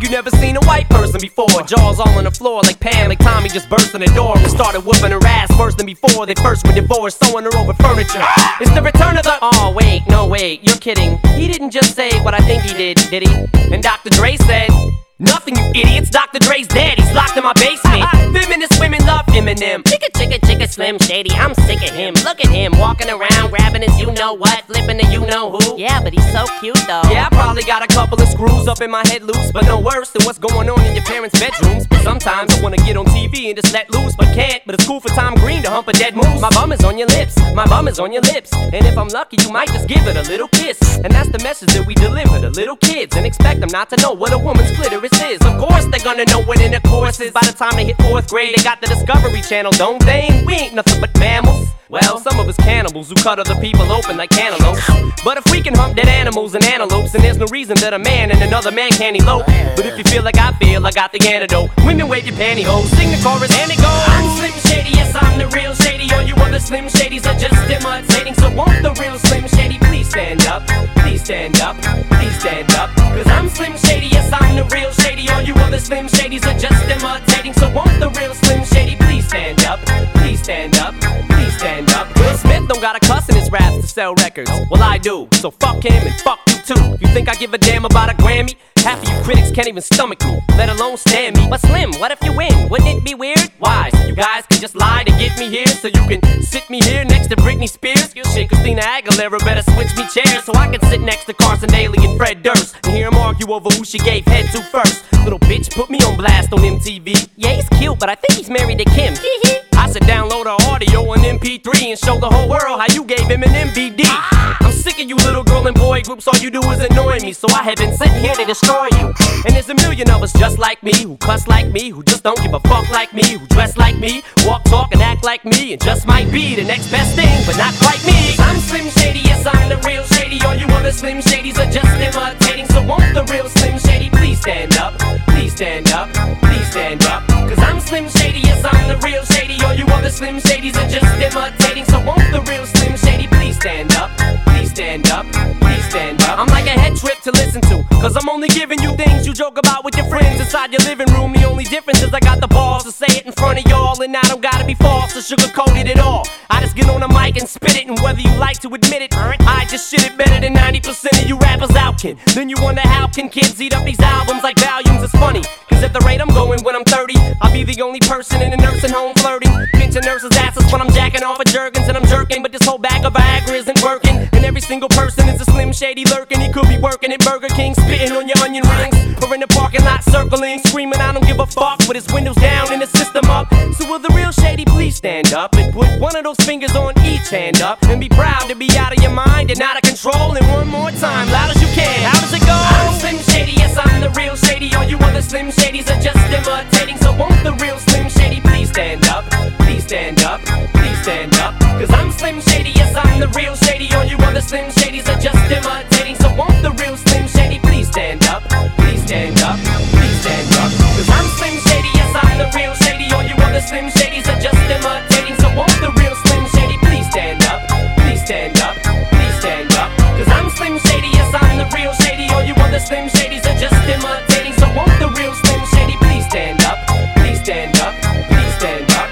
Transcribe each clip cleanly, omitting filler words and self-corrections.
you never seen a white person before. Jaws all on the floor like Pam, like Tommy just burst in the door and started whooping her ass worse than before they first were divorced, sewing her over furniture. It's the return of the... Oh, wait, no, wait, you're kidding. He didn't just say what I think he did he? And Dr. Dre said... Nothing, you idiots. Dr. Dre's dead. He's locked in my basement. Feminist women love Eminem. Chicka, Slim Shady. I'm sick of him. Look at him walking around, grabbing his you-know-what, flipping the you-know-who. Yeah, but he's so cute, though. Yeah, I probably got a couple of screws up in my head loose, but no worse than what's going on in your parents' bedrooms. But sometimes I wanna get on TV and just let loose, but can't. But it's cool for Tom Green to hump a dead moose. My bum is on your lips. My bum is on your lips. And if I'm lucky, you might just give it a little kiss. And that's the message that we deliver to little kids, and expect them not to know what a woman's clitoris is. Of course they're gonna know what intercourse is. By the time they hit 4th grade, they got the Discovery Channel, don't they? We ain't nothing but mammals. Well, some of us cannibals who cut other people open like cantaloupes. But if we can hump dead animals and antelopes, then there's no reason that a man and another man can't elope. But if you feel like I feel, I got the antidote. Women wave your pantyhose, sing the chorus and it goes. I'm Slim Shady, yes I'm the real Shady. All you other Slim Shadys are just imitating. So won't the real Slim Shady please stand up? Please stand up, please stand up. Cause I'm Slim Shady, yes I'm the real Shady. All you other Slim Shadys are just imitating. So won't the real Slim Shady please stand up? Please stand up, please stand up. Will Smith don't gotta cuss in his raps to sell records. Well I do, so fuck him and fuck you too. You think I give a damn about a Grammy? Half of you critics can't even stomach me, let alone stand me. But Slim, what if you win? Wouldn't it be weird? Why? So you guys can just lie to get me here, so you can sit me here next to Britney Spears? Shit, Christina Aguilera better switch me chairs so I can sit next to Carson Daly and Fred Durst and hear them argue over who she gave head to first. Little bitch put me on blast on MTV. Yeah, he's cute, but I think he's married to Kim. I said download her audio on MP3 and show the whole world how you gave him an MVD. I'm sick of you little girl and boy groups, all you do is annoy me, so I have been sitting here to destroy you. And there's a million of us just like me, who cuss like me, who just don't give a fuck like me, who dress like me, walk, talk, and act like me, and just might be the next best thing, but not quite me. I'm Slim Shady, yes I'm the real Shady. All you other Slim Shadys are just imitating. So won't the real Slim Shady please stand up? Please stand up, please stand up. Cause I'm Slim Shady, yes I'm the real Shady. All you other Slim Shadys are just imitating. So won't the real Slim Shady please stand up? Please stand up, please stand up. I'm like a head trip to listen to, cause I'm only giving you things you joke about with your friends inside your living room. The only difference is I got the balls to say it in front of y'all, and I don't gotta be false or sugar-coated at all. I just get on the mic and spit it, and whether you like to admit it, I just shit it better than 90% of you rappers out can. Then you wonder how can kids eat up these albums like volumes. It's funny, cause at the rate I'm going when I'm 30, I'll be the only person in a nursing home flirting, pinching nurses' asses when I'm jacking off of Jergens and I'm jerking. But this whole bag of Viagra isn't working, and every single person is a Slim Shady lurking. He could be working at Burger King, spitting on your onion rings, or in the parking lot circling, screaming I don't give a fuck with his windows down and the system up. So will the real Shady please stand up and put one of those fingers on each hand up and be proud to be out of your mind and out of control? And one more time, loud as you can, how does it go? I'm Slim Shady, yes I'm the real Shady. All you other Slim Shadys are just imitating. So won't the real Slim Shady please stand up? Please stand up, please stand up. Cause I'm Slim Shady, yes I'm the real Shady. All you other Slim Shadys are just imitating. So won't the real Slim Shady please stand up? Please stand up, please stand up. Cause I'm Slim Shady, yes I'm the real Shady. All you other Slim Shadys are just imitating. So won't the real Slim Shady please stand up? Please stand up, please stand up. Cause I'm Slim Shady, yes I'm the real Shady. All you other Slim Shadys are just imitating. So won't the real Slim Shady please stand up? Please stand up, please stand up.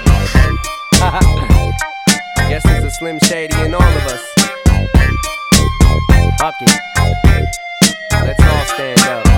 Guess there's a Slim Shady in all of us. Fuck it. Let's all stand up.